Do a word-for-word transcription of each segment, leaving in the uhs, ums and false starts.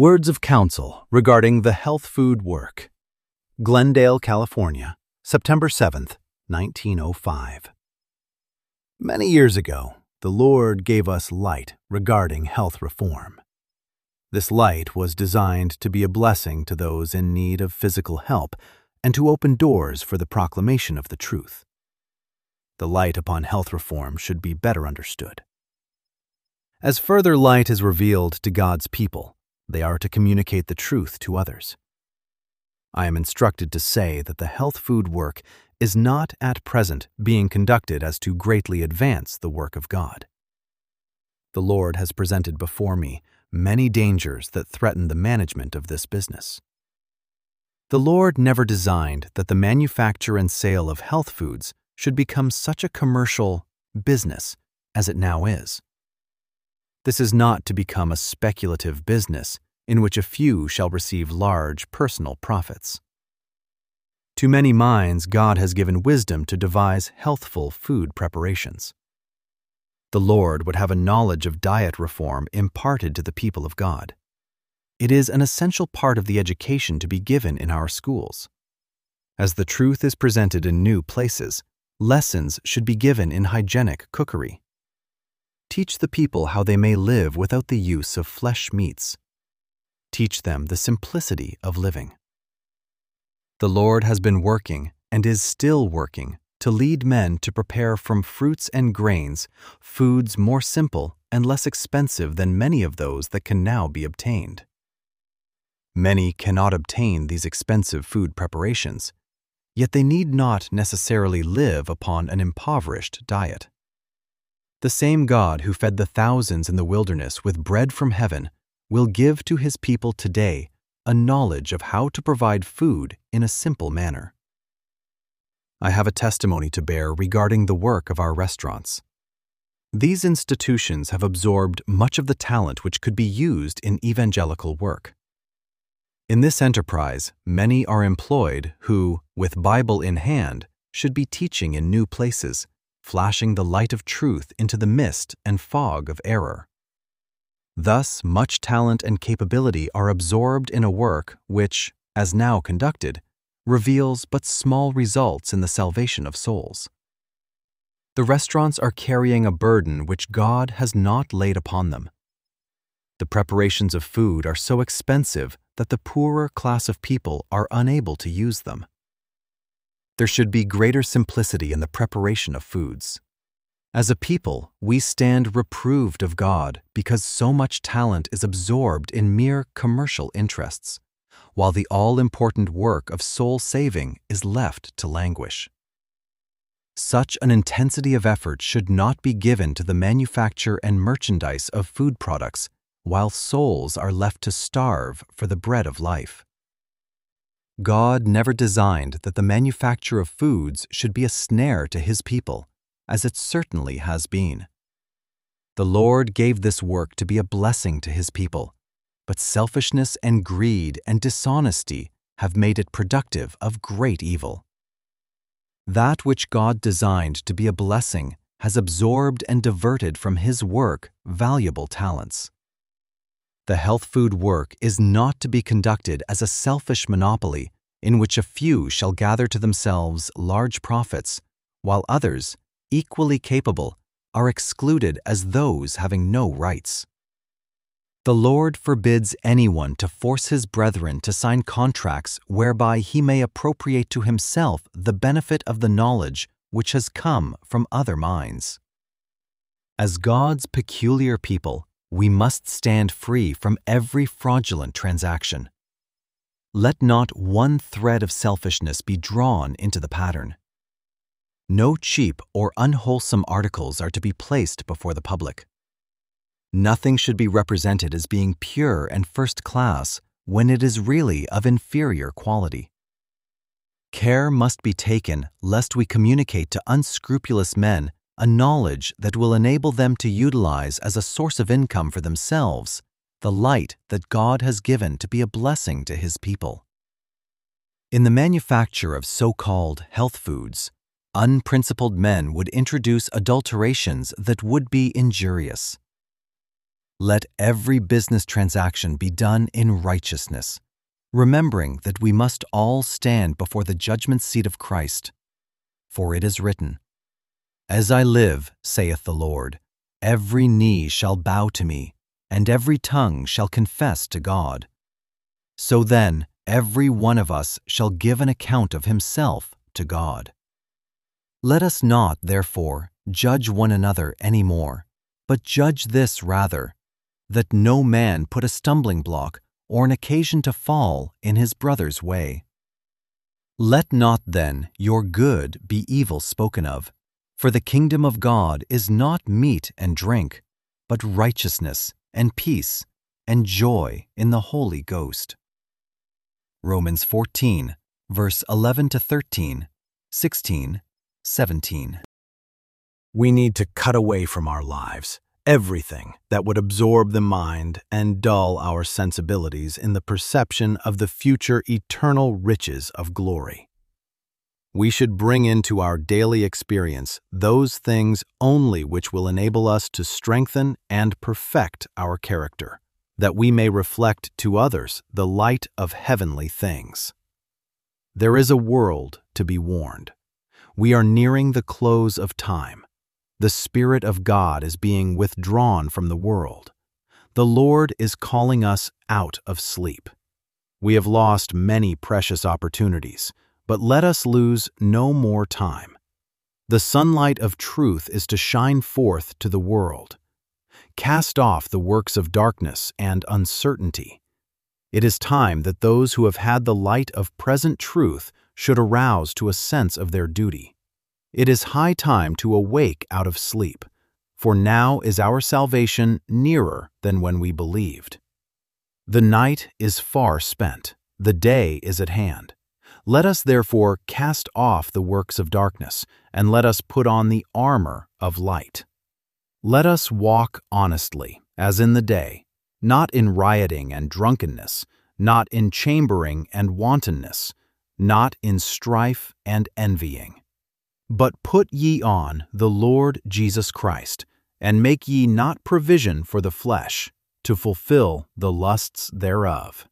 Words of counsel regarding the health food work. Glendale, California, September seventh, nineteen oh five. Many years ago, the Lord gave us light regarding health reform. This light was designed to be a blessing to those in need of physical help and to open doors for the proclamation of the truth. The light upon health reform should be better understood. As further light is revealed to God's people, they are to communicate the truth to others. I am instructed to say that the health food work is not at present being conducted as to greatly advance the work of God. The Lord has presented before me many dangers that threaten the management of this business. The Lord never designed that the manufacture and sale of health foods should become such a commercial business as it now is. This is not to become a speculative business in which a few shall receive large personal profits. To many minds, God has given wisdom to devise healthful food preparations. The Lord would have a knowledge of diet reform imparted to the people of God. It is an essential part of the education to be given in our schools. As the truth is presented in new places, lessons should be given in hygienic cookery. Teach the people how they may live without the use of flesh meats. Teach them the simplicity of living. The Lord has been working and is still working to lead men to prepare from fruits and grains foods more simple and less expensive than many of those that can now be obtained. Many cannot obtain these expensive food preparations, yet they need not necessarily live upon an impoverished diet. The same God who fed the thousands in the wilderness with bread from heaven will give to his people today a knowledge of how to provide food in a simple manner. I have a testimony to bear regarding the work of our restaurants. These institutions have absorbed much of the talent which could be used in evangelical work. In this enterprise, many are employed who, with Bible in hand, should be teaching in new places, flashing the light of truth into the mist and fog of error. Thus, much talent and capability are absorbed in a work which, as now conducted, reveals but small results in the salvation of souls. The restaurants are carrying a burden which God has not laid upon them. The preparations of food are so expensive that the poorer class of people are unable to use them. There should be greater simplicity in the preparation of foods. As a people, we stand reproved of God because so much talent is absorbed in mere commercial interests, while the all-important work of soul-saving is left to languish. Such an intensity of effort should not be given to the manufacture and merchandise of food products, while souls are left to starve for the bread of life. God never designed that the manufacture of foods should be a snare to his people, as it certainly has been. The Lord gave this work to be a blessing to his people, but selfishness and greed and dishonesty have made it productive of great evil. That which God designed to be a blessing has absorbed and diverted from his work valuable talents. The health food work is not to be conducted as a selfish monopoly in which a few shall gather to themselves large profits, while others, equally capable, are excluded as those having no rights. The Lord forbids anyone to force his brethren to sign contracts whereby he may appropriate to himself the benefit of the knowledge which has come from other minds. As God's peculiar people, we must stand free from every fraudulent transaction. Let not one thread of selfishness be drawn into the pattern. No cheap or unwholesome articles are to be placed before the public. Nothing should be represented as being pure and first class when it is really of inferior quality. Care must be taken lest we communicate to unscrupulous men a knowledge that will enable them to utilize as a source of income for themselves the light that God has given to be a blessing to his people. In the manufacture of so-called health foods, unprincipled men would introduce adulterations that would be injurious. Let every business transaction be done in righteousness, remembering that we must all stand before the judgment seat of Christ. For it is written, "As I live, saith the Lord, every knee shall bow to me, and every tongue shall confess to God." So then, every one of us shall give an account of himself to God. Let us not, therefore, judge one another any more, but judge this rather, that no man put a stumbling block or an occasion to fall in his brother's way. Let not then your good be evil spoken of, for the kingdom of God is not meat and drink, but righteousness and peace and joy in the Holy Ghost. Romans fourteen, verse eleven to thirteen, sixteen, seventeen. We need to cut away from our lives everything that would absorb the mind and dull our sensibilities in the perception of the future eternal riches of glory. We should bring into our daily experience those things only which will enable us to strengthen and perfect our character, that we may reflect to others the light of heavenly things. There is a world to be warned. We are nearing the close of time. The Spirit of God is being withdrawn from the world. The Lord is calling us out of sleep. We have lost many precious opportunities, but let us lose no more time. The sunlight of truth is to shine forth to the world. Cast off the works of darkness and uncertainty. It is time that those who have had the light of present truth should arouse to a sense of their duty. It is high time to awake out of sleep, for now is our salvation nearer than when we believed. The night is far spent, the day is at hand. Let us therefore cast off the works of darkness, and let us put on the armor of light. Let us walk honestly, as in the day, not in rioting and drunkenness, not in chambering and wantonness, not in strife and envying. But put ye on the Lord Jesus Christ, and make ye not provision for the flesh, to fulfill the lusts thereof.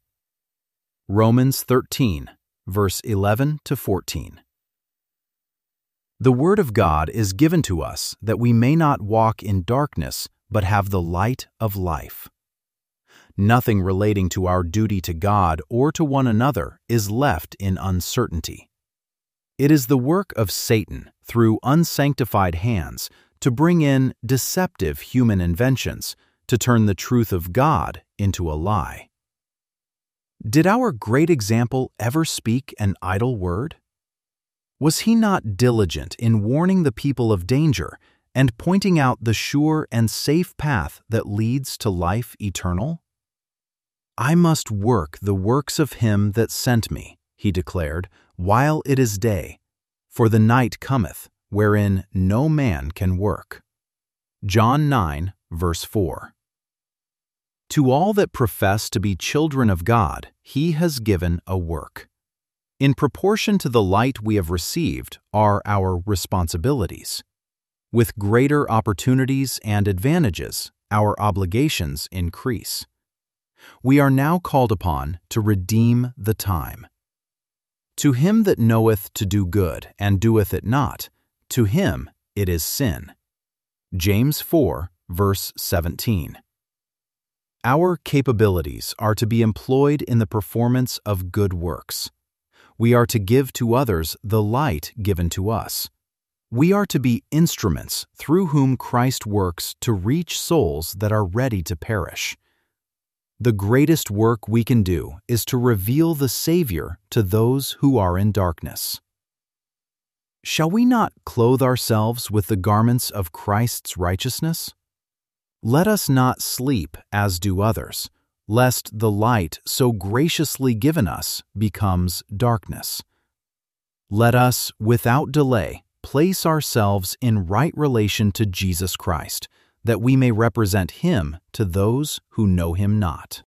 Romans thirteen, verse eleven to fourteen. The Word of God is given to us that we may not walk in darkness, but have the light of life. Nothing relating to our duty to God or to one another is left in uncertainty. It is the work of Satan, through unsanctified hands, to bring in deceptive human inventions, to turn the truth of God into a lie. Did our great example ever speak an idle word? Was he not diligent in warning the people of danger and pointing out the sure and safe path that leads to life eternal? "I must work the works of him that sent me," he declared, "while it is day, for the night cometh, wherein no man can work." John nine, verse four. To all that profess to be children of God, he has given a work. In proportion to the light we have received are our responsibilities. With greater opportunities and advantages, our obligations increase. We are now called upon to redeem the time. To him that knoweth to do good and doeth it not, to him it is sin. James four, verse seventeen. Our capabilities are to be employed in the performance of good works. We are to give to others the light given to us. We are to be instruments through whom Christ works to reach souls that are ready to perish. The greatest work we can do is to reveal the Savior to those who are in darkness. Shall we not clothe ourselves with the garments of Christ's righteousness? Let us not sleep as do others, lest the light so graciously given us becomes darkness. Let us, without delay, place ourselves in right relation to Jesus Christ, that we may represent Him to those who know Him not.